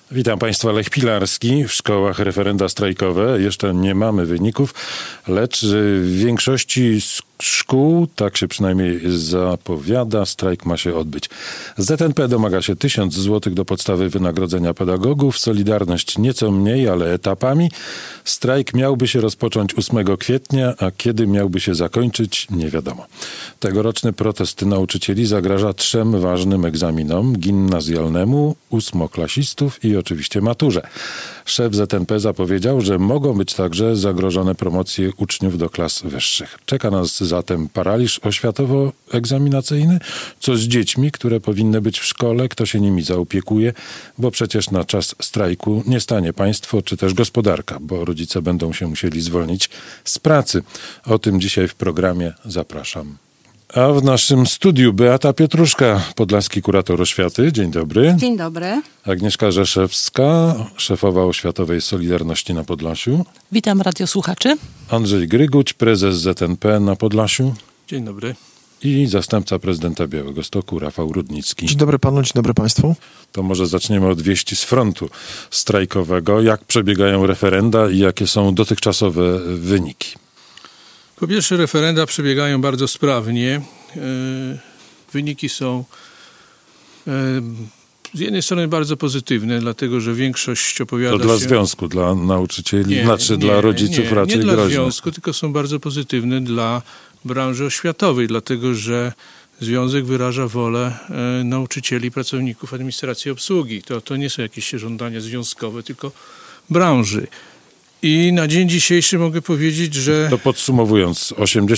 Witam Państwa, Lech Pilarski. W szkołach referenda strajkowe jeszcze nie mamy wyników, lecz w większości szkół, tak się przynajmniej zapowiada, strajk ma się odbyć. ZNP domaga się 1000 zł do podstawy wynagrodzenia pedagogów, Solidarność nieco mniej, ale etapami. Strajk miałby się rozpocząć 8 kwietnia, a kiedy miałby się zakończyć, nie wiadomo. Tegoroczny protest nauczycieli zagraża 3 ważnym egzaminom: gimnazjalnemu, 8-klasistów i oczywiście maturze. Szef ZNP zapowiedział, że mogą być także zagrożone promocje uczniów do klas wyższych. Czeka nas zatem paraliż oświatowo-egzaminacyjny? Co z dziećmi, które powinny być w szkole? Kto się nimi zaopiekuje? Bo przecież na czas strajku nie stanie państwo czy też gospodarka, bo rodzice będą się musieli zwolnić z pracy. O tym dzisiaj w programie. Zapraszam. A w naszym studiu Beata Pietruszka, podlaski kurator oświaty. Dzień dobry. Dzień dobry. Agnieszka Rzeszewska, szefowa oświatowej Solidarności na Podlasiu. Witam radiosłuchaczy. Andrzej Gryguć, prezes ZNP na Podlasiu. Dzień dobry. I zastępca prezydenta Białegostoku, Rafał Rudnicki. Dzień dobry panu, dzień dobry państwu. To może zaczniemy od wieści z frontu strajkowego. Jak przebiegają referenda i jakie są dotychczasowe wyniki? Po pierwsze, referenda przebiegają bardzo sprawnie. Wyniki są z jednej strony bardzo pozytywne, dlatego że większość opowiada się... To dla się... związku, dla nauczycieli, dla rodziców raczej nie dla groźne. związku, tylko są bardzo pozytywne dla branży oświatowej, dlatego że związek wyraża wolę nauczycieli, pracowników administracji i obsługi. To nie są jakieś żądania związkowe, tylko branży. I na dzień dzisiejszy mogę powiedzieć, że... To podsumowując,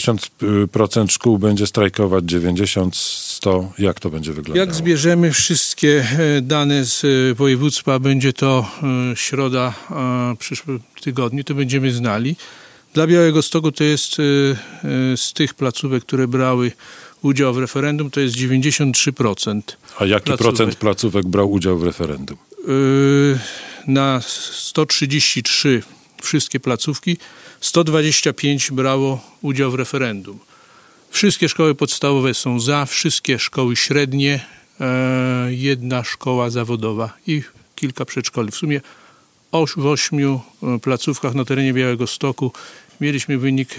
80% szkół będzie strajkować, 90%, 100%. Jak to będzie wyglądało? Jak zbierzemy wszystkie dane z województwa, będzie to środa w przyszłym tygodniu, to będziemy znali. Dla Białegostoku to jest z tych placówek, które brały udział w referendum, to jest 93%. A jaki procent placówek brał udział w referendum? Na 133 wszystkie placówki, 125 brało udział w referendum. Wszystkie szkoły podstawowe są za, wszystkie szkoły średnie, 1 szkoła zawodowa i kilka przedszkoli. W sumie w 8 placówkach na terenie Białegostoku mieliśmy wynik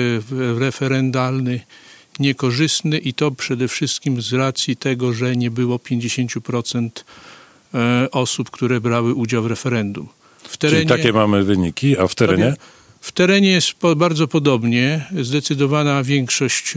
referendalny niekorzystny i to przede wszystkim z racji tego, że nie było 50% osób, które brały udział w referendum. W terenie, czyli takie mamy wyniki, a w terenie? W terenie jest bardzo podobnie. Zdecydowana większość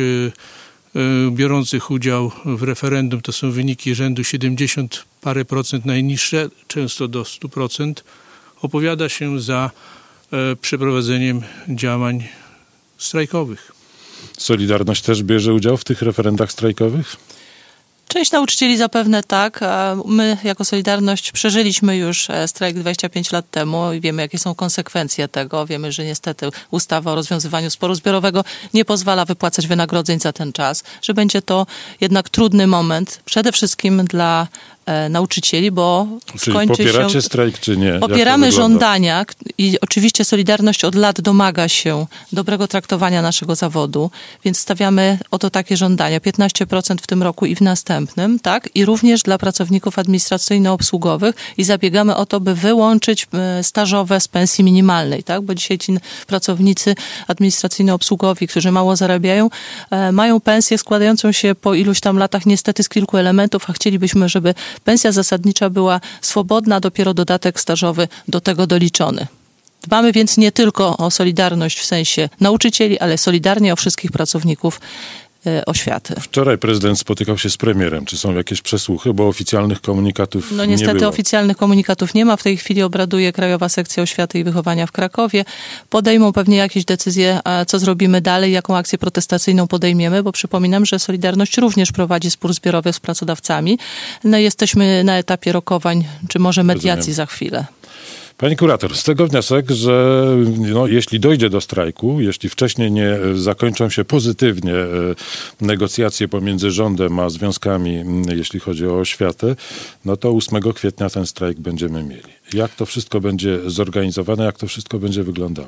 biorących udział w referendum to są wyniki rzędu 70 parę procent, najniższe, często do 100%, opowiada się za przeprowadzeniem działań strajkowych. Solidarność też bierze udział w tych referendach strajkowych? Część nauczycieli zapewne tak. My jako Solidarność przeżyliśmy już strajk 25 lat temu i wiemy, jakie są konsekwencje tego. Wiemy, że niestety ustawa o rozwiązywaniu sporu zbiorowego nie pozwala wypłacać wynagrodzeń za ten czas, że będzie to jednak trudny moment, przede wszystkim dla nauczycieli, bo skończy się... popieracie strajk, czy nie? Popieramy żądania i oczywiście Solidarność od lat domaga się dobrego traktowania naszego zawodu, więc stawiamy oto takie żądania. 15% w tym roku i w następnym, tak? I również dla pracowników administracyjno-obsługowych i zabiegamy o to, by wyłączyć stażowe z pensji minimalnej, tak? Bo dzisiaj ci pracownicy administracyjno-obsługowi, którzy mało zarabiają, mają pensję składającą się po iluś tam latach niestety z kilku elementów, a chcielibyśmy, żeby pensja zasadnicza była swobodna, dopiero dodatek stażowy do tego doliczony. Dbamy więc nie tylko o solidarność w sensie nauczycieli, ale solidarnie o wszystkich pracowników oświaty. Wczoraj prezydent spotykał się z premierem. Czy są jakieś przesłuchy, bo oficjalnych komunikatów nie było? No niestety oficjalnych komunikatów nie ma. W tej chwili obraduje Krajowa Sekcja Oświaty i Wychowania w Krakowie. Podejmą pewnie jakieś decyzje, co zrobimy dalej, jaką akcję protestacyjną podejmiemy, bo przypominam, że Solidarność również prowadzi spór zbiorowy z pracodawcami. No, jesteśmy na etapie rokowań, czy może mediacji za chwilę. Pani kurator, z tego wniosek, że jeśli dojdzie do strajku, jeśli wcześniej nie zakończą się pozytywnie negocjacje pomiędzy rządem a związkami, jeśli chodzi o oświatę, no to 8 kwietnia ten strajk będziemy mieli. Jak to wszystko będzie zorganizowane, jak to wszystko będzie wyglądało?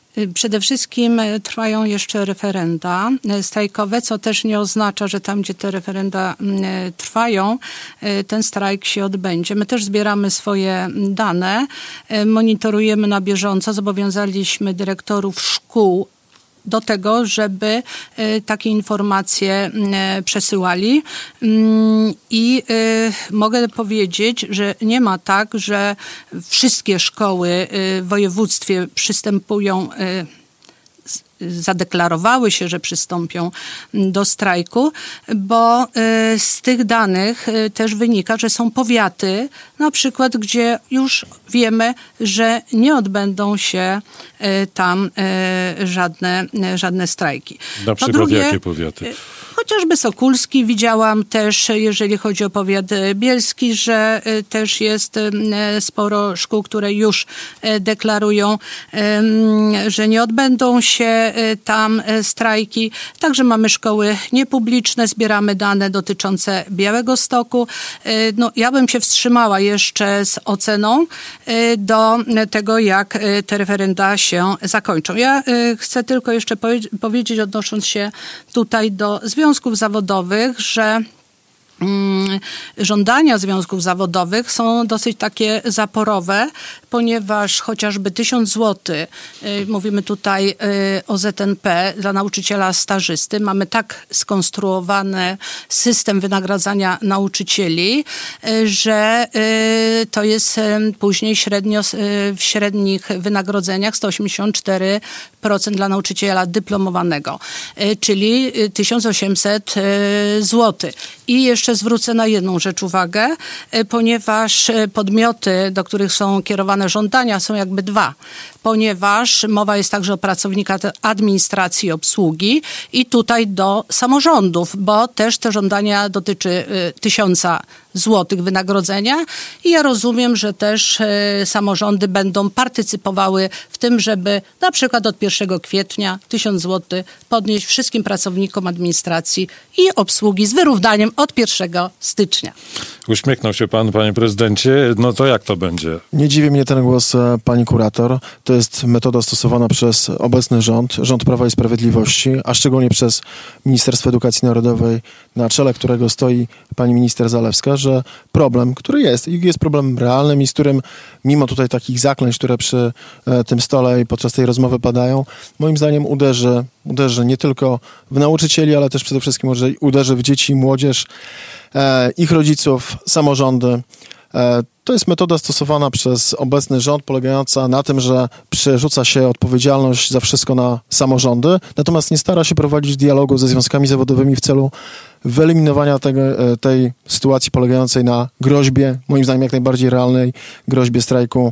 Przede wszystkim trwają jeszcze referenda strajkowe, co też nie oznacza, że tam, gdzie te referenda trwają, ten strajk się odbędzie. My też zbieramy swoje dane, monitorujemy na bieżąco, zobowiązaliśmy dyrektorów szkół do tego, żeby takie informacje przesyłali i mogę powiedzieć, że nie ma tak, że wszystkie szkoły w województwie przystępują, zadeklarowały się, że przystąpią do strajku, bo z tych danych też wynika, że są powiaty, na przykład, gdzie już wiemy, że nie odbędą się tam żadne strajki. Na przykład jakie powiaty? Chociażby Sokulski, widziałam też, jeżeli chodzi o powiat bielski, że też jest sporo szkół, które już deklarują, że nie odbędą się tam strajki. Także mamy szkoły niepubliczne, zbieramy dane dotyczące Białegostoku. No, ja bym się wstrzymała jeszcze z oceną do tego, jak te referenda się zakończą. Ja chcę tylko jeszcze powiedzieć, odnosząc się tutaj do związków zawodowych, że żądania związków zawodowych są dosyć takie zaporowe, ponieważ chociażby 1000 zł, mówimy tutaj o ZNP dla nauczyciela stażysty, mamy tak skonstruowany system wynagradzania nauczycieli, że to jest później średnio w średnich wynagrodzeniach 184% dla nauczyciela dyplomowanego, czyli 1800 zł. I jeszcze zwrócę na jedną rzecz uwagę, ponieważ podmioty, do których są kierowane żądania, są jakby dwa. Ponieważ mowa jest także o pracownikach administracji i obsługi i tutaj do samorządów, bo też te żądania dotyczy 1000 złotych wynagrodzenia i ja rozumiem, że też samorządy będą partycypowały w tym, żeby na przykład od 1 kwietnia 1000 zł podnieść wszystkim pracownikom administracji i obsługi z wyrównaniem od 1 stycznia. Uśmiechnął się pan, panie prezydencie. No to jak to będzie? Nie dziwi mnie ten głos pani kurator. To jest metoda stosowana przez obecny rząd Prawa i Sprawiedliwości, a szczególnie przez Ministerstwo Edukacji Narodowej, na czele którego stoi pani minister Zalewska, że problem, który jest problemem realnym i z którym mimo tutaj takich zaklęć, które przy tym stole i podczas tej rozmowy padają, moim zdaniem uderzy nie tylko w nauczycieli, ale też przede wszystkim uderzy w dzieci i młodzież, ich rodziców, samorządy. To jest metoda stosowana przez obecny rząd, polegająca na tym, że przerzuca się odpowiedzialność za wszystko na samorządy, natomiast nie stara się prowadzić dialogu ze związkami zawodowymi w celu wyeliminowania tej sytuacji polegającej na groźbie, moim zdaniem jak najbardziej realnej groźbie strajku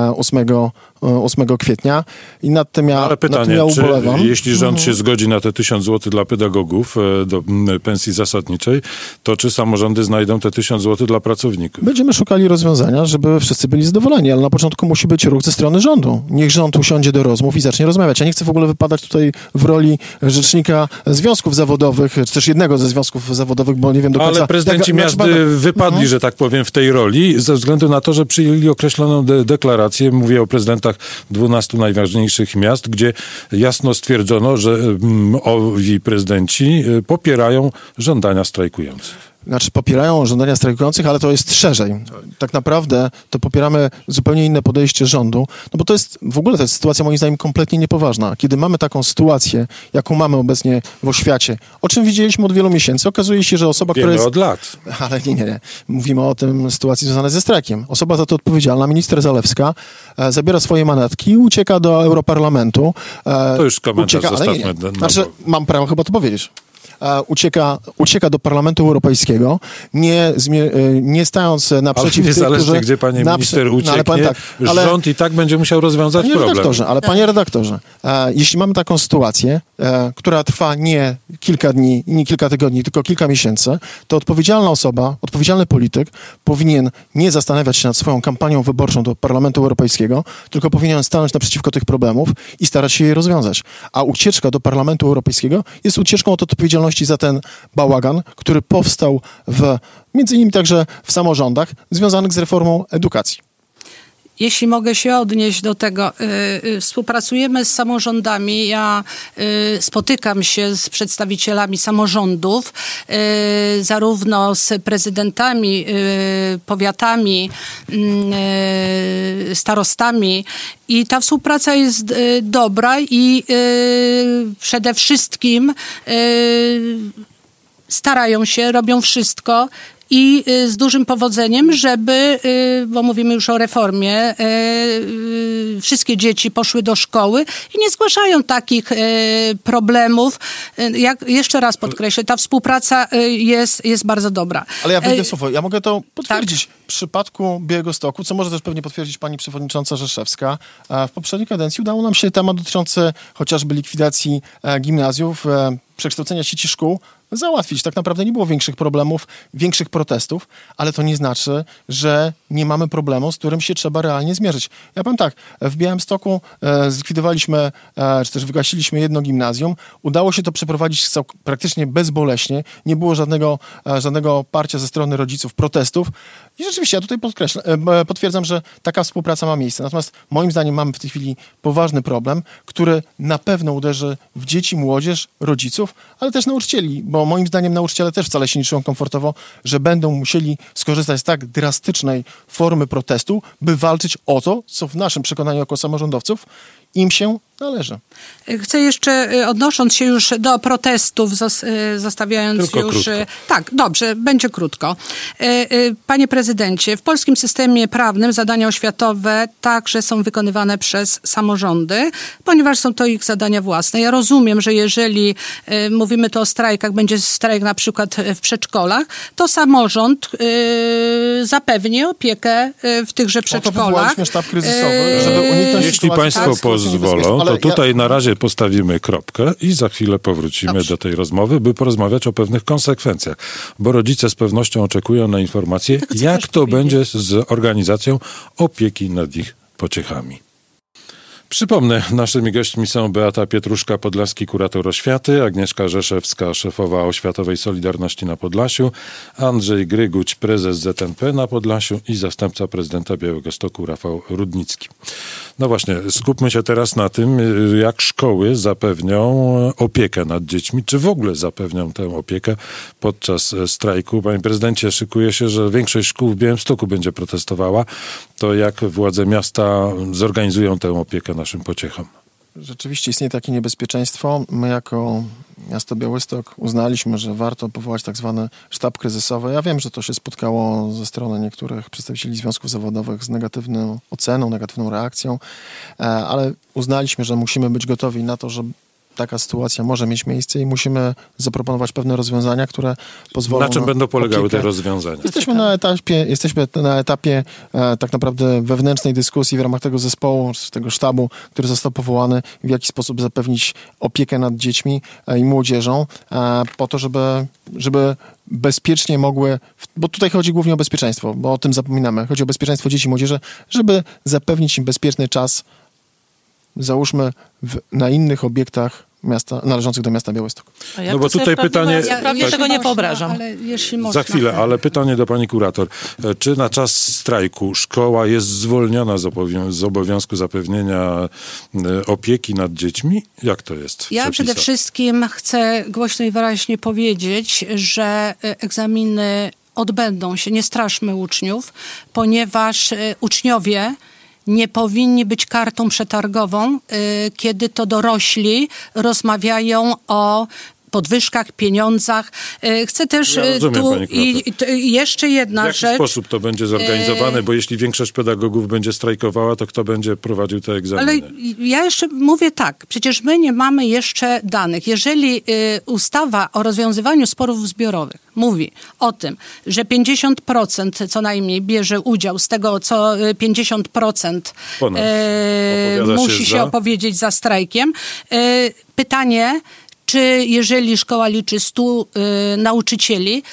8 kwietnia. I nad tym Ale pytanie, ja ubolewam. Czy jeśli rząd się zgodzi na te 1000 zł dla pedagogów do pensji zasadniczej, to czy samorządy znajdą te 1000 zł dla pracowników? Będziemy szukali rozwiązania, żeby wszyscy byli zadowoleni, ale na początku musi być ruch ze strony rządu. Niech rząd usiądzie do rozmów i zacznie rozmawiać. Ja nie chcę w ogóle wypadać tutaj w roli rzecznika związków zawodowych, czy też jednego ze związków zawodowych, bo nie wiem do końca... Ale prezydenci miast wypadli, że tak powiem, w tej roli, ze względu na to, że przyjęli określoną deklarację, mówię o prezydentach 12 najważniejszych miast, gdzie jasno stwierdzono, że owi prezydenci popierają żądania strajkujących. Znaczy popierają żądania strajkujących, ale to jest szerzej. Tak naprawdę to popieramy zupełnie inne podejście rządu, no bo to jest sytuacja moim zdaniem kompletnie niepoważna. Kiedy mamy taką sytuację, jaką mamy obecnie w oświacie, o czym widzieliśmy od wielu miesięcy, okazuje się, że osoba, która jest... od lat. Ale nie. Mówimy o tym sytuacji związanej ze strajkiem. Osoba za to odpowiedzialna, minister Zalewska, zabiera swoje manatki i ucieka do Europarlamentu. To już komentarz zostawmy. Znaczy, mam prawo chyba to powiedzieć. Ucieka do Parlamentu Europejskiego, nie stając naprzeciw tych, którzy... gdzie pani minister ucieknie, rząd i tak będzie musiał rozwiązać problem. Panie redaktorze, jeśli mamy taką sytuację, która trwa nie kilka dni, nie kilka tygodni, tylko kilka miesięcy, to odpowiedzialna osoba, odpowiedzialny polityk powinien nie zastanawiać się nad swoją kampanią wyborczą do Parlamentu Europejskiego, tylko powinien stanąć naprzeciwko tych problemów i starać się je rozwiązać. A ucieczka do Parlamentu Europejskiego jest ucieczką od odpowiedzialności za ten bałagan, który powstał między innymi także w samorządach, związanych z reformą edukacji. jeśli mogę się odnieść do tego, współpracujemy z samorządami. Ja spotykam się z przedstawicielami samorządów, zarówno z prezydentami, powiatami, starostami i ta współpraca jest dobra i przede wszystkim starają się, robią wszystko i z dużym powodzeniem, żeby, bo mówimy już o reformie, wszystkie dzieci poszły do szkoły i nie zgłaszają takich problemów. Jeszcze raz podkreślę, ta współpraca jest bardzo dobra. Ale ja wejdę słowo, ja mogę to potwierdzić. Tak. W przypadku Białegostoku, co może też pewnie potwierdzić pani przewodnicząca Rzeszewska, w poprzedniej kadencji udało nam się temat dotyczący chociażby likwidacji gimnazjów, przekształcenia sieci szkół załatwić. Tak naprawdę nie było większych problemów, większych protestów, ale to nie znaczy, że nie mamy problemu, z którym się trzeba realnie zmierzyć. Ja powiem tak, w Białymstoku zlikwidowaliśmy, czy też wygasiliśmy jedno gimnazjum. Udało się to przeprowadzić praktycznie bezboleśnie. Nie było żadnego parcia ze strony rodziców, protestów. I rzeczywiście ja tutaj potwierdzam, że taka współpraca ma miejsce. Natomiast moim zdaniem mamy w tej chwili poważny problem, który na pewno uderzy w dzieci, młodzież, rodziców, ale też nauczycieli, bo moim zdaniem nauczyciele też wcale się nie czują komfortowo, że będą musieli skorzystać z tak drastycznej formy protestu, by walczyć o to, co w naszym przekonaniu jako samorządowców im się należy. Chcę jeszcze, odnosząc się już do protestów, zostawiając tylko już... Krótko. Tak, dobrze, będzie krótko. Panie prezydencie, w polskim systemie prawnym zadania oświatowe także są wykonywane przez samorządy, ponieważ są to ich zadania własne. Ja rozumiem, że jeżeli mówimy tu o strajkach, będzie strajk na przykład w przedszkolach, to samorząd zapewni opiekę w tychże przedszkolach. Po to powołaliśmy sztab kryzysowy, żeby uniknąć Jeśli sytuacji, państwo pozwolą, to tutaj na razie postawimy kropkę i za chwilę powrócimy do tej rozmowy, by porozmawiać o pewnych konsekwencjach. Bo rodzice z pewnością oczekują na informacje, jak to będzie z organizacją opieki nad ich pociechami. Przypomnę, naszymi gośćmi są Beata Pietruszka-Podlaski, kurator oświaty, Agnieszka Rzeszewska, szefowa Oświatowej Solidarności na Podlasiu, Andrzej Gryguć, prezes ZNP na Podlasiu i zastępca prezydenta Białegostoku Rafał Rudnicki. No właśnie, skupmy się teraz na tym, jak szkoły zapewnią opiekę nad dziećmi, czy w ogóle zapewnią tę opiekę podczas strajku. Panie prezydencie, szykuje się, że większość szkół w Białymstoku będzie protestowała. To jak władze miasta zorganizują tę opiekę naszym pociechom? Rzeczywiście istnieje takie niebezpieczeństwo. My jako miasto Białystok uznaliśmy, że warto powołać tak zwany sztab kryzysowy. Ja wiem, że to się spotkało ze strony niektórych przedstawicieli związków zawodowych z negatywną oceną, negatywną reakcją, ale uznaliśmy, że musimy być gotowi na to, że taka sytuacja może mieć miejsce i musimy zaproponować pewne rozwiązania, które pozwolą... Na czym będą polegały te rozwiązania? Jesteśmy na etapie tak naprawdę wewnętrznej dyskusji w ramach tego zespołu, tego sztabu, który został powołany, w jaki sposób zapewnić opiekę nad dziećmi i młodzieżą, po to, żeby bezpiecznie mogły... Bo tutaj chodzi głównie o bezpieczeństwo, bo o tym zapominamy. Chodzi o bezpieczeństwo dzieci i młodzieży, żeby zapewnić im bezpieczny czas, załóżmy, na innych obiektach miasta, należących do miasta Białystok. No bo tutaj pytanie... Ja prawie tego nie wyobrażam. Ale jeśli można. Za chwilę, ale pytanie do pani kurator. Czy na czas strajku szkoła jest zwolniona z obowiązku zapewnienia opieki nad dziećmi? Jak to jest? Ja przede wszystkim chcę głośno i wyraźnie powiedzieć, że egzaminy odbędą się. Nie straszmy uczniów, ponieważ uczniowie nie powinni być kartą przetargową, kiedy to dorośli rozmawiają o podwyżkach, pieniądzach. Chcę też jeszcze jedna rzecz. W jaki sposób to będzie zorganizowane? Bo jeśli większość pedagogów będzie strajkowała, to kto będzie prowadził te egzaminy? Ale ja jeszcze mówię tak. Przecież my nie mamy jeszcze danych. Jeżeli ustawa o rozwiązywaniu sporów zbiorowych mówi o tym, że 50% co najmniej bierze udział z tego, co 50% musi się opowiedzieć za strajkiem. Pytanie, czy jeżeli szkoła liczy 100 nauczycieli,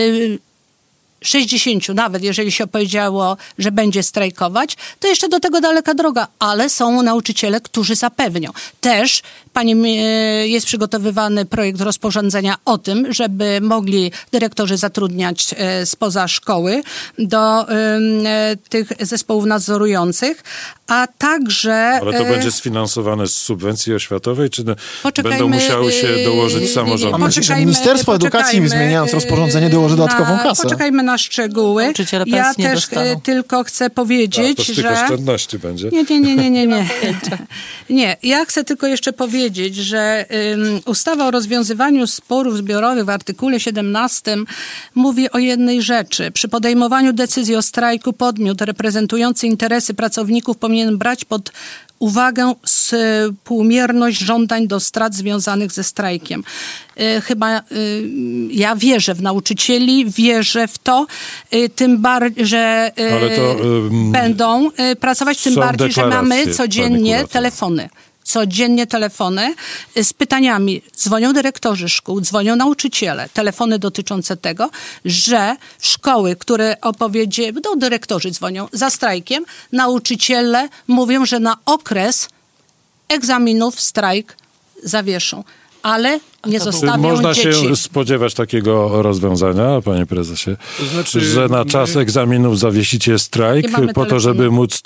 60 nawet, jeżeli się powiedziało, że będzie strajkować, to jeszcze do tego daleka droga, ale są nauczyciele, którzy zapewnią. Też Jest przygotowywany projekt rozporządzenia o tym, żeby mogli dyrektorzy zatrudniać spoza szkoły do tych zespołów nadzorujących, a także... Ale to będzie sfinansowane z subwencji oświatowej, czy będą musiały się dołożyć samorządy? A myślę, że Ministerstwo Edukacji, zmieniając rozporządzenie, dołoży dodatkową kasę. Poczekajmy na szczegóły. Ja też tylko chcę powiedzieć, że... To z tych oszczędności będzie? Nie, ja chcę tylko jeszcze powiedzieć, że ustawa o rozwiązywaniu sporów zbiorowych w artykule 17 mówi o jednej rzeczy. Przy podejmowaniu decyzji o strajku podmiot reprezentujący interesy pracowników powinien brać pod uwagę współmierność żądań do strat związanych ze strajkiem. Chyba ja wierzę w nauczycieli, wierzę w to, tym bardziej, że będą pracować, tym bardziej, że mamy codziennie telefony z pytaniami. Dzwonią dyrektorzy szkół, dzwonią nauczyciele. Telefony dotyczące tego, że szkoły, które dyrektorzy dzwonią za strajkiem, nauczyciele mówią, że na okres egzaminów strajk zawieszą. Ale nie zostawią Można dzieci. się spodziewać takiego rozwiązania, panie prezesie, to znaczy, że na czas egzaminów zawiesicie strajk po to, żeby móc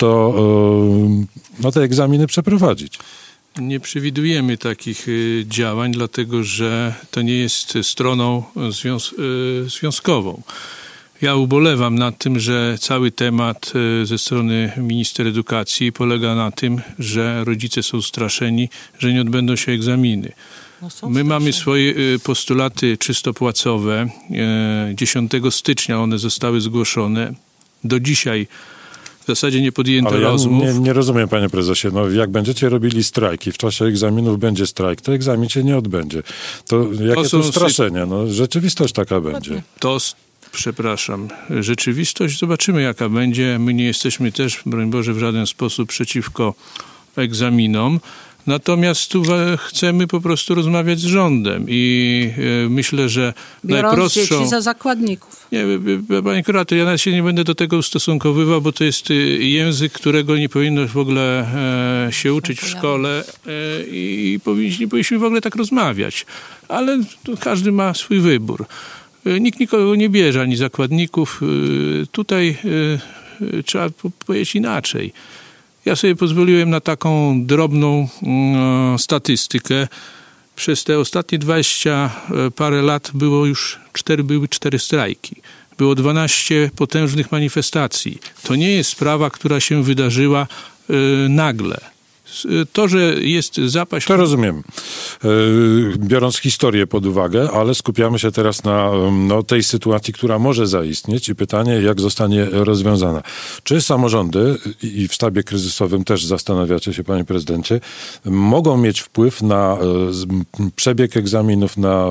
te egzaminy przeprowadzić. Nie przewidujemy takich działań, dlatego że to nie jest stroną związkową. Ja ubolewam nad tym, że cały temat ze strony minister edukacji polega na tym, że rodzice są straszeni, że nie odbędą się egzaminy. My mamy swoje postulaty czysto płacowe. 10 stycznia one zostały zgłoszone. Do dzisiaj w zasadzie nie podjęto rozmów. Nie rozumiem, panie prezesie. Jak będziecie robili strajki, w czasie egzaminów będzie strajk, to egzamin się nie odbędzie. To jakie to straszenie? Rzeczywistość taka będzie. Przepraszam. Rzeczywistość zobaczymy, jaka będzie. My nie jesteśmy też, broń Boże, w żaden sposób przeciwko egzaminom. Natomiast tu chcemy po prostu rozmawiać z rządem i myślę, że biorąc dzieci za zakładników. Nie, panie kurator, ja nawet się nie będę do tego ustosunkowywał, bo to jest język, którego nie powinno w ogóle się uczyć w szkole i powinniśmy w ogóle tak rozmawiać. Ale każdy ma swój wybór. Nikt nikogo nie bierze, ani zakładników. Tutaj trzeba powiedzieć inaczej. Ja sobie pozwoliłem na taką drobną statystykę. Przez te ostatnie 20 parę lat były 4 strajki. Było 12 potężnych manifestacji. To nie jest sprawa, która się wydarzyła nagle. To, że jest zapaść... To rozumiem. Biorąc historię pod uwagę, ale skupiamy się teraz na tej sytuacji, która może zaistnieć i pytanie, jak zostanie rozwiązana. Czy samorządy, i w sztabie kryzysowym też zastanawiacie się, panie prezydencie, mogą mieć wpływ na przebieg egzaminów, na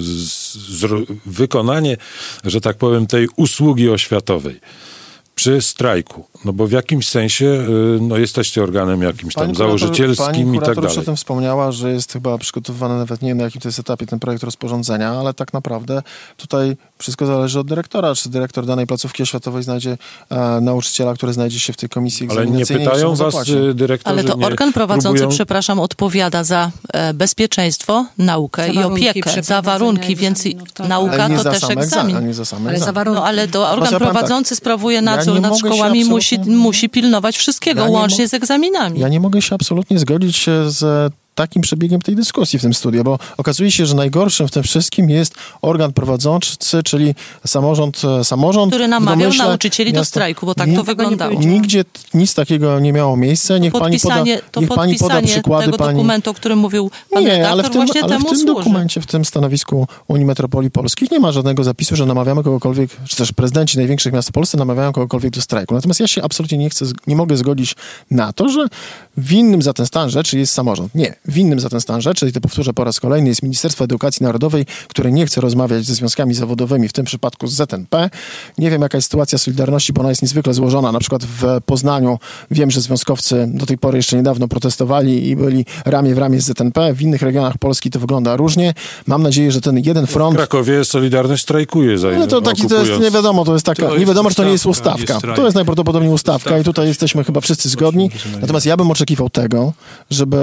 wykonanie, że tak powiem, tej usługi oświatowej przy strajku? Bo w jakimś sensie jesteście organem jakimś tam założycielskim i tak dalej. Pani o tym wspomniała, że jest chyba przygotowywany, nawet nie wiem na jakim to jest etapie ten projekt rozporządzenia, ale tak naprawdę tutaj wszystko zależy od dyrektora. Czy dyrektor danej placówki oświatowej znajdzie nauczyciela, który znajdzie się w tej komisji egzaminacyjnej. Ale nie pytają was dyrektorzy? Ale to organ prowadzący, przepraszam, odpowiada za bezpieczeństwo, naukę i opiekę, za warunki, więc nauka to też egzamin. Ale to organ prowadzący sprawuje nadzór nad szkołami, musi pilnować wszystkiego, łącznie z egzaminami. Ja nie mogę się absolutnie zgodzić z takim przebiegiem tej dyskusji w tym studiu, bo okazuje się, że najgorszym w tym wszystkim jest organ prowadzący, czyli samorząd który namawiał nauczycieli do strajku, bo tak to wyglądało. Nigdzie nic takiego nie miało miejsca. Niech pani poda przykłady. Tego dokumentu, o którym mówił pan redaktor, ale w tym dokumencie, w tym stanowisku Unii Metropolii Polskich nie ma żadnego zapisu, że namawiamy kogokolwiek, czy też prezydenci największych miast w Polsce namawiają kogokolwiek do strajku. Natomiast ja się absolutnie nie mogę zgodzić na to, że winnym za ten stan rzeczy jest samorząd. Nie. Winnym za ten stan rzeczy, i to powtórzę po raz kolejny, jest Ministerstwo Edukacji Narodowej, które nie chce rozmawiać ze związkami zawodowymi, w tym przypadku z ZNP. Nie wiem, jaka jest sytuacja Solidarności, bo ona jest niezwykle złożona. Na przykład w Poznaniu wiem, że związkowcy do tej pory jeszcze niedawno protestowali i byli ramię w ramię z ZNP. W innych regionach Polski to wygląda różnie. Mam nadzieję, że ten jeden front... W Krakowie Solidarność strajkuje. To jest nie wiadomo, nie wiadomo, że to nie jest ustawka. To jest najprawdopodobniej ustawka i tutaj jesteśmy chyba wszyscy zgodni. Natomiast ja bym oczekiwał tego, żeby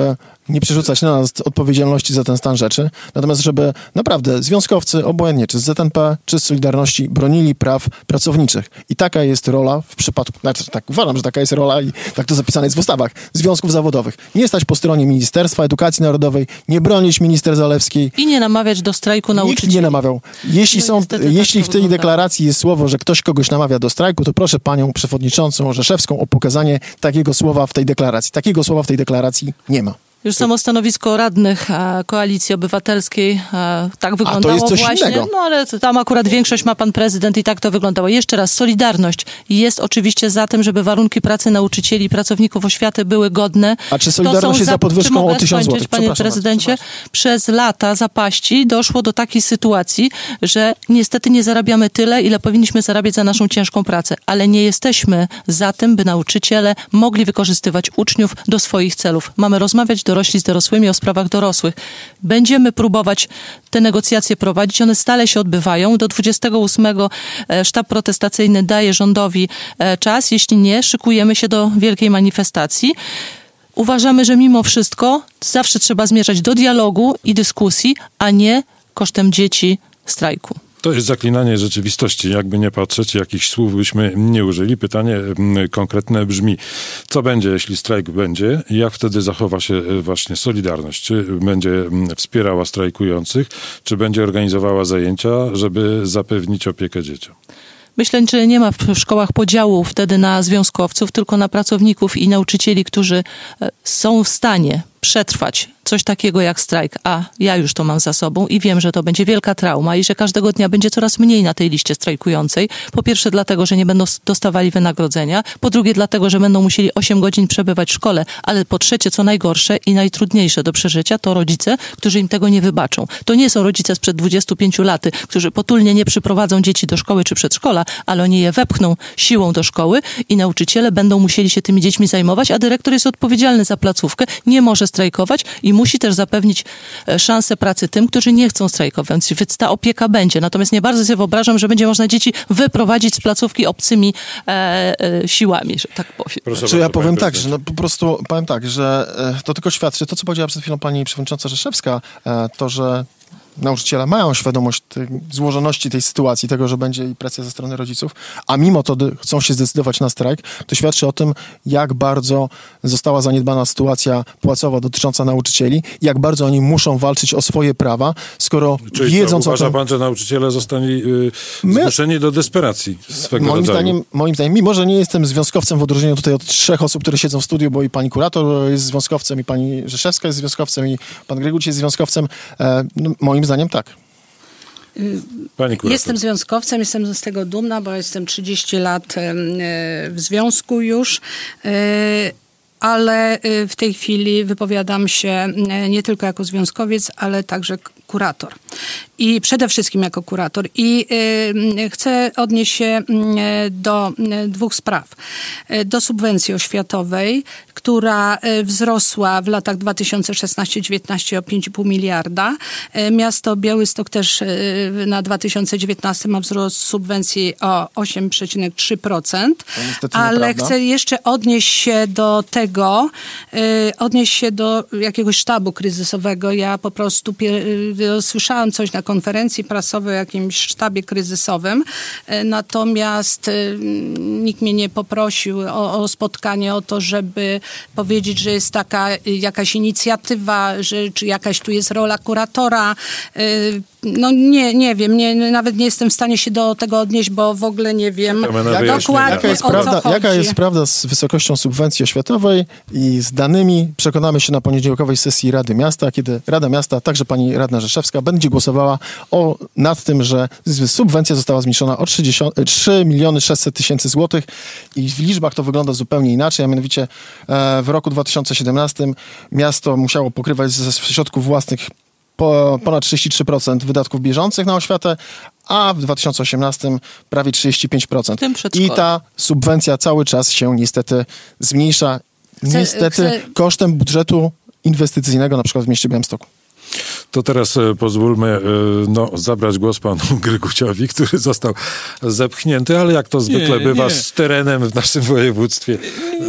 nie przerzucać na nas odpowiedzialności za ten stan rzeczy, natomiast żeby naprawdę związkowcy, obojętnie czy z ZNP, czy z Solidarności, bronili praw pracowniczych. I taka jest rola w przypadku, znaczy tak uważam, że taka jest rola i tak to zapisane jest w ustawach, związków zawodowych. Nie stać po stronie Ministerstwa Edukacji Narodowej, nie bronić minister Zalewskiej. I nie namawiać do strajku nauczycieli. Nikt nie namawiał. Jeśli w tej deklaracji jest słowo, że ktoś kogoś namawia do strajku, to proszę panią przewodniczącą Rzeszewską o pokazanie takiego słowa w tej deklaracji. Takiego słowa w tej deklaracji nie ma. Już samo stanowisko radnych Koalicji Obywatelskiej tak wyglądało to jest coś właśnie. innego. No ale tam akurat większość ma pan prezydent i tak to wyglądało. Jeszcze raz, Solidarność jest oczywiście za tym, żeby warunki pracy nauczycieli i pracowników oświaty były godne. A czy Solidarność jest za podwyżką o 1000 zł? Panie prezydencie, przez lata zapaści doszło do takiej sytuacji, że niestety nie zarabiamy tyle, ile powinniśmy zarabiać za naszą ciężką pracę. Ale nie jesteśmy za tym, by nauczyciele mogli wykorzystywać uczniów do swoich celów. Mamy rozmawiać dorośli z dorosłymi o sprawach dorosłych. Będziemy próbować te negocjacje prowadzić. One stale się odbywają. Do 28 sztab protestacyjny daje rządowi czas. Jeśli nie, szykujemy się do wielkiej manifestacji. Uważamy, że mimo wszystko zawsze trzeba zmierzać do dialogu i dyskusji, a nie kosztem dzieci strajku. To jest zaklinanie rzeczywistości. Jakby nie patrzeć, jakich słów byśmy nie użyli. Pytanie konkretne brzmi, co będzie, jeśli strajk będzie? Jak wtedy zachowa się właśnie Solidarność? Czy będzie wspierała strajkujących? Czy będzie organizowała zajęcia, żeby zapewnić opiekę dzieciom? Myślę, że nie ma w szkołach podziału wtedy na związkowców, tylko na pracowników i nauczycieli, którzy są w stanie przetrwać coś takiego jak strajk, a ja już to mam za sobą i wiem, że to będzie wielka trauma i że każdego dnia będzie coraz mniej na tej liście strajkującej. Po pierwsze dlatego, że nie będą dostawali wynagrodzenia, po drugie dlatego, że będą musieli 8 godzin przebywać w szkole, ale po trzecie, co najgorsze i najtrudniejsze do przeżycia, to rodzice, którzy im tego nie wybaczą. To nie są rodzice sprzed 25 lat, którzy potulnie nie przyprowadzą dzieci do szkoły czy przedszkola, ale oni je wepchną siłą do szkoły i nauczyciele będą musieli się tymi dziećmi zajmować, a dyrektor jest odpowiedzialny za placówkę, nie może strajkować i musi też zapewnić szansę pracy tym, którzy nie chcą strajkować, więc ta opieka będzie. Natomiast nie bardzo sobie wyobrażam, że będzie można dzieci wyprowadzić z placówki obcymi siłami, że tak powiem. Proszę bardzo, ja powiem tak, że po prostu powiem tak, że to tylko świadczy, to co powiedziała przed chwilą pani przewodnicząca Rzeszewska, to, że nauczyciele mają świadomość tej złożoności tej sytuacji, tego, że będzie i presja ze strony rodziców, a mimo to chcą się zdecydować na strajk, to świadczy o tym, jak bardzo została zaniedbana sytuacja płacowa dotycząca nauczycieli, jak bardzo oni muszą walczyć o swoje prawa, skoro czyli wiedząc o tym... Uważa pan, że nauczyciele zostali zmuszeni do desperacji swego rodzaju? Moim zdaniem, mimo że nie jestem związkowcem w odróżnieniu tutaj od 3 osób, które siedzą w studiu, bo i pani kurator jest związkowcem, i pani Rzeszewska jest związkowcem, i pan Grygłucz jest związkowcem, moim zdaniem tak. Jestem związkowcem, jestem z tego dumna, bo jestem 30 lat w związku już, ale w tej chwili wypowiadam się nie tylko jako związkowiec, ale także kurator. I przede wszystkim jako kurator. I chcę odnieść się do 2 spraw. Do subwencji oświatowej, która wzrosła w latach 2016-19 o 5,5 miliarda. Miasto Białystok też na 2019 ma wzrost subwencji o 8,3%. Ale chcę jeszcze odnieść się do tego, do jakiegoś sztabu kryzysowego. Ja po prostu słyszałam coś na konferencji prasowej o jakimś sztabie kryzysowym, natomiast nikt mnie nie poprosił o spotkanie, o to, żeby powiedzieć, że jest taka jakaś inicjatywa, czy jakaś tu jest rola kuratora. No nie wiem, nawet nie jestem w stanie się do tego odnieść, bo w ogóle nie wiem dokładnie jaka jest prawda z wysokością subwencji oświatowej i z danymi. Przekonamy się na poniedziałkowej sesji Rady Miasta, kiedy Rada Miasta, także pani radna Rzeszewska, będzie głosowała nad tym, że subwencja została zmniejszona o 3 600 000 złotych i w liczbach to wygląda zupełnie inaczej, a mianowicie w roku 2017 miasto musiało pokrywać ze środków własnych ponad 33% wydatków bieżących na oświatę, a w 2018 prawie 35%. I ta subwencja cały czas się niestety zmniejsza. Kosztem budżetu inwestycyjnego, na przykład w mieście Białymstoku. To teraz pozwólmy zabrać głos panu Grygłuciowi, który został zepchnięty, ale jak to zwykle bywa z terenem w naszym województwie.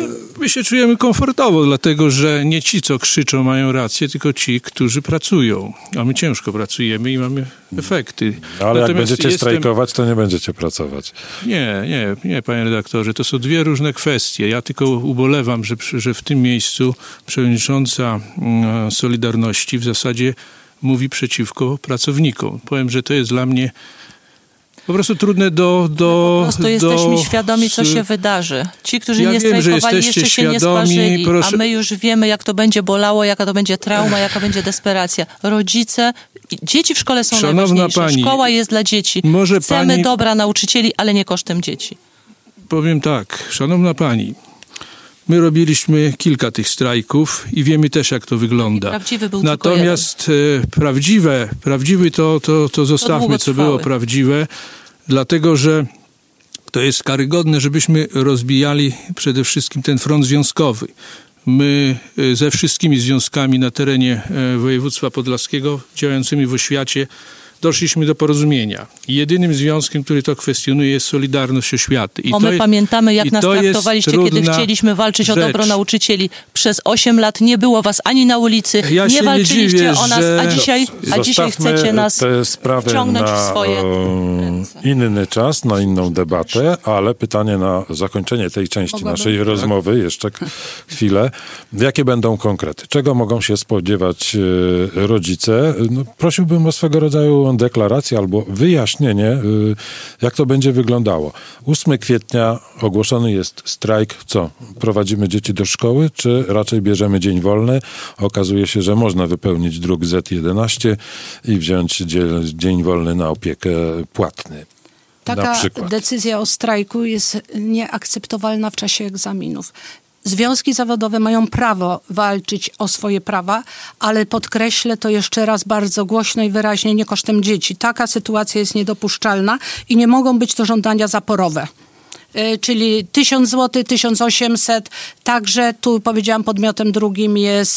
My się czujemy komfortowo, dlatego że nie ci, co krzyczą, mają rację, tylko ci, którzy pracują. A my ciężko pracujemy i mamy efekty. Ale jak będziecie strajkować, to nie będziecie pracować. Nie, panie redaktorze. To są dwie różne kwestie. Ja tylko ubolewam, że w tym miejscu przewodnicząca Solidarności w zasadzie mówi przeciwko pracownikom. Powiem, że to jest dla mnie po prostu trudne po prostu jesteśmy świadomi, co się wydarzy. Ci, którzy nie strajkowali, jeszcze się nie sparzyli, a my już wiemy, jak to będzie bolało, jaka to będzie trauma, jaka będzie desperacja. Rodzice, dzieci w szkole są najważniejsze. Pani, szkoła jest dla dzieci. Chcemy dobra nauczycieli, ale nie kosztem dzieci. Powiem tak, szanowna pani, my robiliśmy kilka tych strajków i wiemy też, jak to wygląda. Prawdziwy był Natomiast prawdziwy to zostawmy, co było prawdziwe, dlatego że to jest karygodne, żebyśmy rozbijali przede wszystkim ten front związkowy. My ze wszystkimi związkami na terenie województwa podlaskiego działającymi w oświacie doszliśmy do porozumienia. Jedynym związkiem, który to kwestionuje, jest Solidarność Oświaty. My pamiętamy, jak nas traktowaliście, kiedy chcieliśmy walczyć o dobro nauczycieli. Przez 8 lat nie było was ani na ulicy, nie walczyliście o nas, a dzisiaj chcecie nas wciągnąć w swoje ręce. Inny czas, na inną debatę, ale pytanie na zakończenie tej części naszej rozmowy, jeszcze chwilę. Jakie będą konkrety? Czego mogą się spodziewać rodzice? Prosiłbym o swego rodzaju deklarację albo wyjaśnienie, jak to będzie wyglądało. 8 kwietnia ogłoszony jest strajk. Co? Prowadzimy dzieci do szkoły, czy raczej bierzemy dzień wolny? Okazuje się, że można wypełnić druk Z11 i wziąć dzień wolny na opiekę płatny. Taka decyzja o strajku jest nieakceptowalna w czasie egzaminów. Związki zawodowe mają prawo walczyć o swoje prawa, ale podkreślę to jeszcze raz bardzo głośno i wyraźnie, nie kosztem dzieci. Taka sytuacja jest niedopuszczalna i nie mogą być to żądania zaporowe. Czyli 1000 zł, 1800. Także tu powiedziałam, podmiotem drugim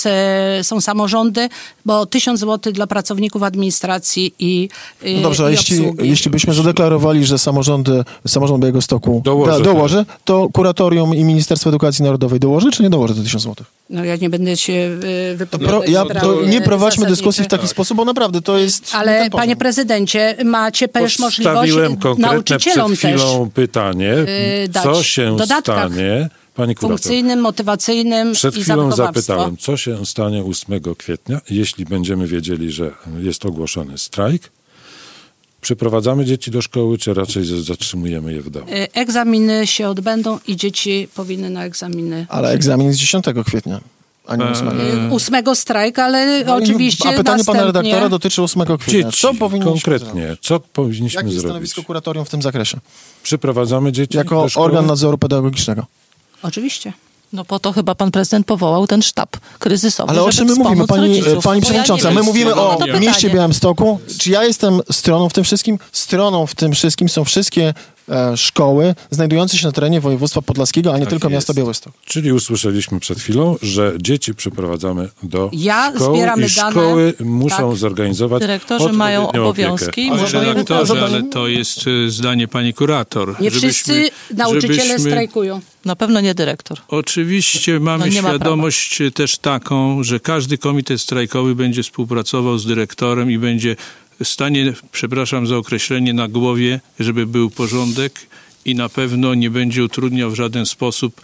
są samorządy, bo 1000 zł dla pracowników administracji i dobrze, jeśli byśmy zadeklarowali, że samorząd Białegostoku dołoży, to kuratorium i Ministerstwo Edukacji Narodowej dołoży, czy nie dołoży te 1000 zł? No ja nie będę się wypowiadać. Nie prowadźmy dyskusji w taki sposób, bo naprawdę to jest... Ale panie prezydencie, macie też możliwość nauczycielom przed chwilą pytanie, co się stanie... Pani kurator, funkcyjnym, motywacyjnym przed chwilą zapytałem, co się stanie 8 kwietnia, jeśli będziemy wiedzieli, że jest ogłoszony strajk. Przyprowadzamy dzieci do szkoły, czy raczej zatrzymujemy je w domu? Egzaminy się odbędą i dzieci powinny na egzaminy. Ale egzamin jest 10 kwietnia, a nie 8. 8 strajk, ale oczywiście a pytanie następnie... pana redaktora dotyczy 8 kwietnia. Dzieci, co powinniśmy zrobić? Co powinniśmy Jakie jest zrobić? stanowisko kuratorium w tym zakresie? Przyprowadzamy dzieci jako do szkoły? organ nadzoru pedagogicznego. Oczywiście. No po to chyba pan prezydent powołał ten sztab kryzysowy, ale o czym my mówimy, pani przewodnicząca? My mówimy o mieście Białymstoku. Czy ja jestem stroną w tym wszystkim? Stroną w tym wszystkim są wszystkie szkoły znajdujące się na terenie województwa podlaskiego, a nie tylko miasta Białystok. Czyli usłyszeliśmy przed chwilą, że dzieci przyprowadzamy do szkoły zbieramy i szkoły muszą tak. zorganizować Dyrektorzy mają obowiązki. Ale to jest zdanie pani kurator. Nie wszyscy nauczyciele strajkują. Na pewno nie dyrektor. Oczywiście mamy świadomość też taką, że każdy komitet strajkowy będzie współpracował z dyrektorem i będzie stanie, przepraszam za określenie, na głowie, żeby był porządek i na pewno nie będzie utrudniał w żaden sposób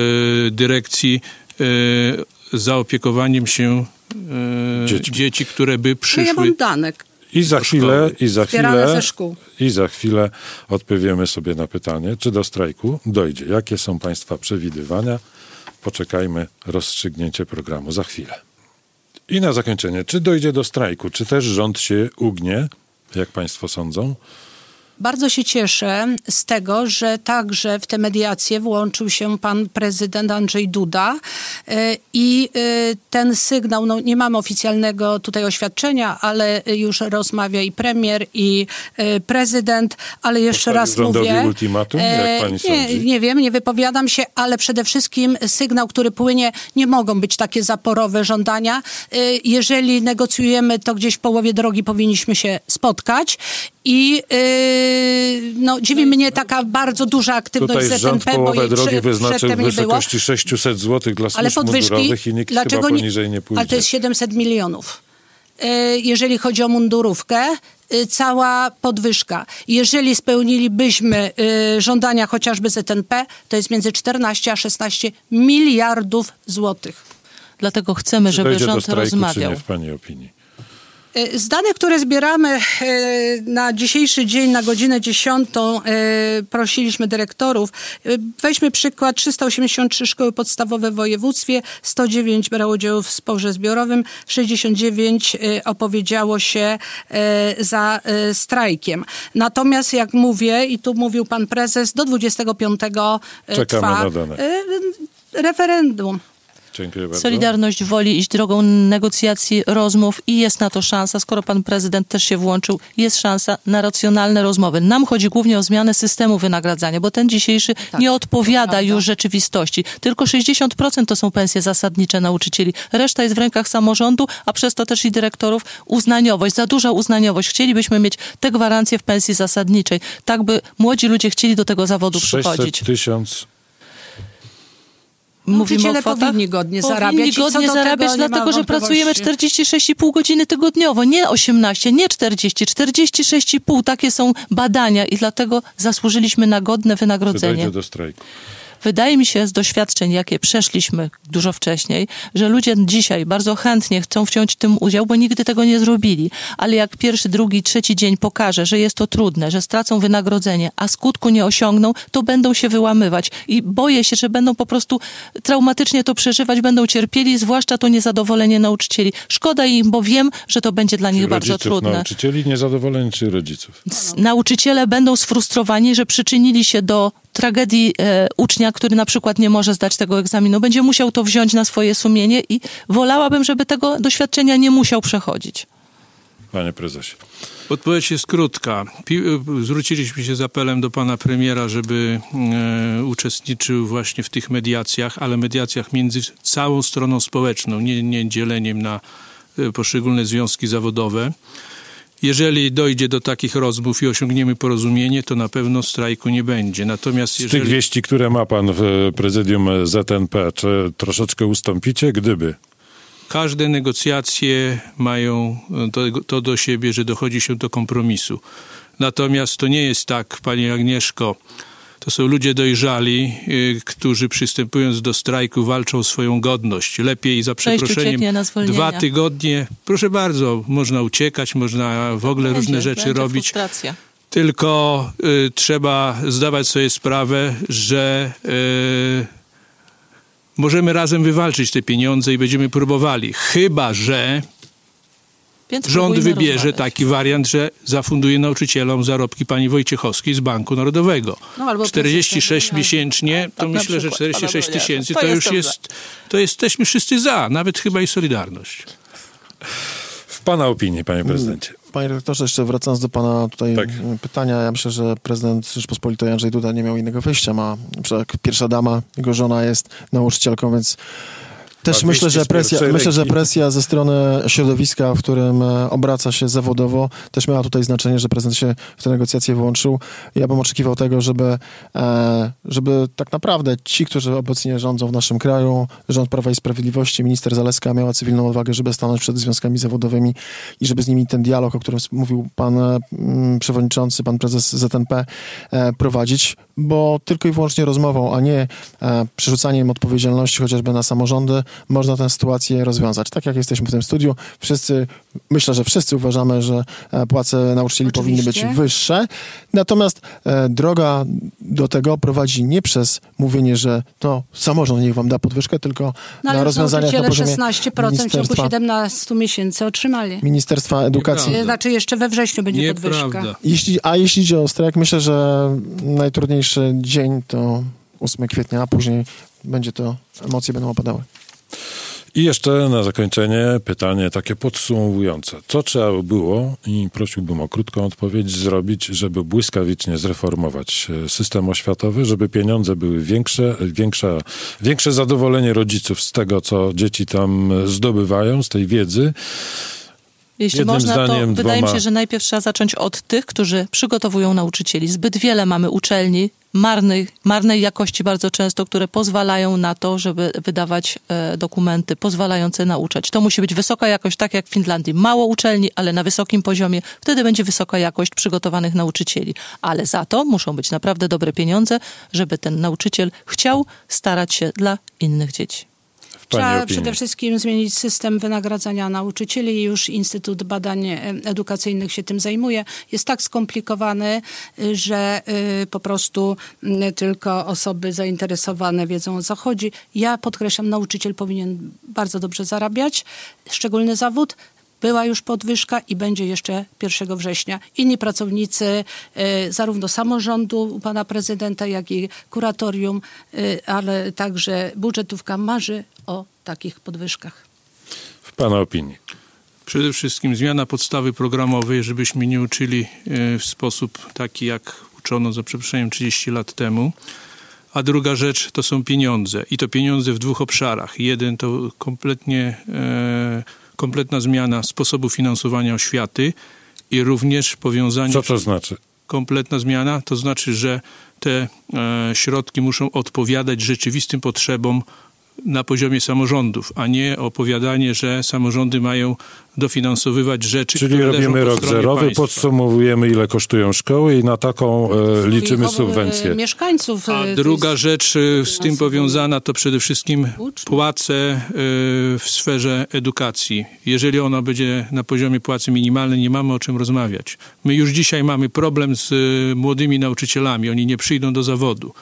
dyrekcji zaopiekowaniem się dzieci, które by przyszły. Ja mam danek. I za chwilę odpowiemy sobie na pytanie, czy do strajku dojdzie. Jakie są państwa przewidywania? Poczekajmy, rozstrzygnięcie programu za chwilę. I na zakończenie, czy dojdzie do strajku? Czy też rząd się ugnie, jak państwo sądzą? Bardzo się cieszę z tego, że także w te mediacje włączył się pan prezydent Andrzej Duda i ten sygnał, no nie mamy oficjalnego tutaj oświadczenia, ale już rozmawia i premier, i prezydent, ale jeszcze raz mówię... ultimatum, jak pani sądzi? Nie wiem, nie wypowiadam się, ale przede wszystkim sygnał, który płynie, nie mogą być takie zaporowe żądania. Jeżeli negocjujemy, to gdzieś w połowie drogi powinniśmy się spotkać I dziwi mnie taka bardzo duża aktywność Tutaj rząd ZNP, bo połowę jej drogi wyznaczył w przedtem nie było. wysokości 600 zł dla Ale służb mundurowych i nikt chyba poniżej nie pójdzie. Ale to jest 700 milionów. Jeżeli chodzi o mundurówkę, cała podwyżka. Jeżeli spełnilibyśmy żądania chociażby ZNP, to jest między 14 a 16 miliardów złotych. Dlatego chcemy, żeby dojdzie do rząd strajku, rozmawiał. czy nie, w pani opinii? Z danych, które zbieramy na dzisiejszy dzień, na godzinę 10, prosiliśmy dyrektorów. Weźmy przykład 383 szkoły podstawowe w województwie, 109 brało udział w sporze zbiorowym, 69 opowiedziało się za strajkiem. Natomiast jak mówię, i tu mówił pan prezes, do 25 Czekamy trwa na dane. referendum. Dziękuję bardzo. Solidarność woli iść drogą negocjacji, rozmów i jest na to szansa, skoro pan prezydent też się włączył, jest szansa na racjonalne rozmowy. Nam chodzi głównie o zmianę systemu wynagradzania, bo ten dzisiejszy nie odpowiada już rzeczywistości. Tylko 60% to są pensje zasadnicze nauczycieli. Reszta jest w rękach samorządu, a przez to też i dyrektorów. Uznaniowość, za duża uznaniowość. Chcielibyśmy mieć te gwarancje w pensji zasadniczej, tak by młodzi ludzie chcieli do tego zawodu przychodzić. 600 000. Nauczyciele powinni godnie zarabiać. Powinni godnie zarabiać, dlatego że pracujemy 46,5 godziny tygodniowo, nie 18, nie 40, 46,5. Takie są badania i dlatego zasłużyliśmy na godne Czy wynagrodzenie. dojdzie do strajku? Wydaje mi się z doświadczeń, jakie przeszliśmy dużo wcześniej, że ludzie dzisiaj bardzo chętnie chcą wziąć w tym udział, bo nigdy tego nie zrobili. Ale jak pierwszy, drugi, trzeci dzień pokaże, że jest to trudne, że stracą wynagrodzenie, a skutku nie osiągną, to będą się wyłamywać. I boję się, że będą po prostu traumatycznie to przeżywać, będą cierpieli, zwłaszcza to niezadowolenie nauczycieli. Szkoda im, bo wiem, że to będzie dla nich bardzo trudne. Nauczycieli niezadowoleni czy rodziców? Nauczyciele będą sfrustrowani, że przyczynili się do tragedii ucznia, który na przykład nie może zdać tego egzaminu. Będzie musiał to wziąć na swoje sumienie i wolałabym, żeby tego doświadczenia nie musiał przechodzić. Panie prezesie. Odpowiedź jest krótka. Zwróciliśmy się z apelem do pana premiera, żeby uczestniczył właśnie w tych mediacjach, ale mediacjach między całą stroną społeczną, nie dzieleniem na poszczególne związki zawodowe. Jeżeli dojdzie do takich rozmów i osiągniemy porozumienie, to na pewno strajku nie będzie. Natomiast Z tych wieści, które ma pan w prezydium ZNP, czy troszeczkę ustąpicie, gdyby? Każde negocjacje mają to do siebie, że dochodzi się do kompromisu. Natomiast to nie jest tak, pani Agnieszko, to są ludzie dojrzali, którzy przystępując do strajku walczą o swoją godność. Lepiej za przeproszeniem 2 tygodnie. Proszę bardzo, można uciekać, można w ogóle różne rzeczy robić. Frustracja. Tylko trzeba zdawać sobie sprawę, że możemy razem wywalczyć te pieniądze i będziemy próbowali. Chyba że rząd wybierze taki wariant, że zafunduje nauczycielom zarobki pani Wojciechowskiej z Banku Narodowego. 46 miesięcznie, to myślę, że 46 tysięcy to już jest, to jesteśmy wszyscy za, nawet chyba i Solidarność. W pana opinii, panie prezydencie. Panie redaktorze, jeszcze wracając do pana tutaj pytania, ja myślę, że prezydent Rzeczypospolitej Andrzej Duda nie miał innego wyjścia. Pierwsza dama, jego żona jest nauczycielką, więc też myślę, że presja ze strony środowiska, w którym obraca się zawodowo, też miała tutaj znaczenie, że prezydent się w te negocjacje włączył. Ja bym oczekiwał tego, żeby tak naprawdę ci, którzy obecnie rządzą w naszym kraju, rząd Prawa i Sprawiedliwości, minister Zalewska miała cywilną odwagę, żeby stanąć przed związkami zawodowymi i żeby z nimi ten dialog, o którym mówił pan przewodniczący, pan prezes ZNP, prowadzić, bo tylko i wyłącznie rozmową, a nie przerzucaniem odpowiedzialności chociażby na samorządy, można tę sytuację rozwiązać. Tak jak jesteśmy w tym studiu, myślę, że wszyscy uważamy, że płace nauczycieli powinny być wyższe. Natomiast droga do tego prowadzi nie przez mówienie, że to samorząd niech wam da podwyżkę, tylko na rozwiązaniach na poziomie 16% w ciągu 17 miesięcy otrzymali. Ministerstwa Edukacji. Znaczy jeszcze we wrześniu będzie Nieprawda. podwyżka. Jeśli idzie o strajk, myślę, że najtrudniejszy dzień to 8 kwietnia, a później emocje będą opadały. I jeszcze na zakończenie pytanie takie podsumowujące. Co trzeba było, i prosiłbym o krótką odpowiedź, zrobić, żeby błyskawicznie zreformować system oświatowy, żeby pieniądze były większe zadowolenie rodziców z tego, co dzieci tam zdobywają, z tej wiedzy, Jeśli Jednym można, to zdaniem, wydaje mi dwoma. się, że najpierw trzeba zacząć od tych, którzy przygotowują nauczycieli. Zbyt wiele mamy uczelni, marnej jakości bardzo często, które pozwalają na to, żeby wydawać dokumenty pozwalające nauczać. To musi być wysoka jakość, tak jak w Finlandii. Mało uczelni, ale na wysokim poziomie. Wtedy będzie wysoka jakość przygotowanych nauczycieli. Ale za to muszą być naprawdę dobre pieniądze, żeby ten nauczyciel chciał starać się dla innych dzieci. Trzeba przede wszystkim zmienić system wynagradzania nauczycieli i już Instytut Badań Edukacyjnych się tym zajmuje. Jest tak skomplikowany, że po prostu tylko osoby zainteresowane wiedzą, o co chodzi. Ja podkreślam, nauczyciel powinien bardzo dobrze zarabiać. Szczególny zawód. Była już podwyżka i będzie jeszcze 1 września. Inni pracownicy zarówno samorządu u pana prezydenta, jak i kuratorium, ale także budżetówka marzy o takich podwyżkach. W pana opinii? Przede wszystkim zmiana podstawy programowej, żebyśmy nie uczyli w sposób taki, jak uczono za przeproszeniem 30 lat temu. A druga rzecz to są pieniądze. I to pieniądze w 2 obszarach. Jeden to kompletna zmiana sposobu finansowania oświaty i również powiązanie... Co to znaczy? Kompletna zmiana, to znaczy, że te środki muszą odpowiadać rzeczywistym potrzebom na poziomie samorządów, a nie opowiadanie, że samorządy mają dofinansowywać rzeczy, czyli które robimy leżą po rok stronie zerowy, państwa. Podsumowujemy, ile kosztują szkoły i na taką liczymy subwencję. Mieszkańców. A druga rzecz z tym powiązana to przede wszystkim płace w sferze edukacji. Jeżeli ona będzie na poziomie płacy minimalnej, nie mamy o czym rozmawiać. My już dzisiaj mamy problem z młodymi nauczycielami. Oni nie przyjdą do zawodu.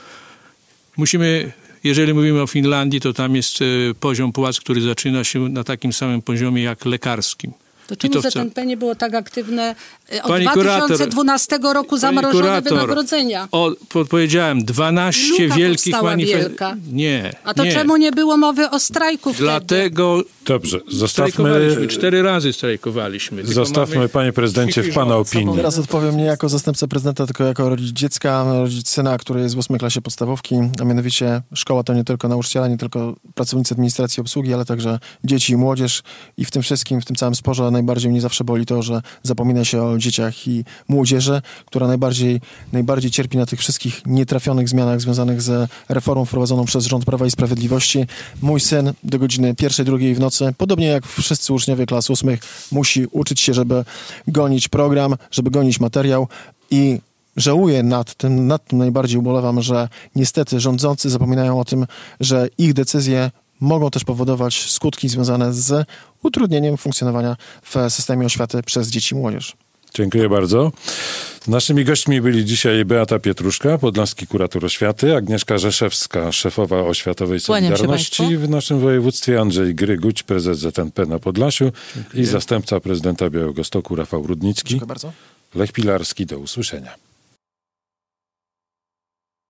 Jeżeli mówimy o Finlandii, to tam jest poziom płac, który zaczyna się na takim samym poziomie jak lekarskim. To czemu ZNP nie było tak aktywne od Pani 2012 roku zamrożone wynagrodzenia? Powiedziałem, 12 Luka wielkich wielka. Nie. A to nie. czemu nie było mowy o strajku wtedy? Dlatego Dobrze, strajkowaliśmy. 4 razy strajkowaliśmy. Zostawmy, panie prezydencie, w pana opinii. Teraz odpowiem nie jako zastępca prezydenta, tylko jako rodzic dziecka, rodzic syna, który jest w 8 klasie podstawówki, a mianowicie szkoła to nie tylko nauczyciele, nie tylko pracownicy administracji obsługi, ale także dzieci i młodzież i w tym wszystkim, w tym całym sporze najbardziej mnie zawsze boli to, że zapomina się o dzieciach i młodzieży, która najbardziej cierpi na tych wszystkich nietrafionych zmianach związanych z reformą wprowadzoną przez rząd Prawa i Sprawiedliwości. Mój syn do godziny 1, 2 w nocy, podobnie jak wszyscy uczniowie klas 8, musi uczyć się, żeby gonić program, żeby gonić materiał i żałuję nad tym najbardziej ubolewam, że niestety rządzący zapominają o tym, że ich decyzje mogą też powodować skutki związane z utrudnieniem funkcjonowania w systemie oświaty przez dzieci i młodzież. Dziękuję bardzo. Naszymi gośćmi byli dzisiaj Beata Pietruszka, podlaski kurator oświaty, Agnieszka Rzeszewska, szefowa Oświatowej Solidarności w naszym województwie, Andrzej Gryguć, prezes ZNP na Podlasiu i zastępca prezydenta Białegostoku Rafał Rudnicki. Dziękuję bardzo. Lech Pilarski, do usłyszenia.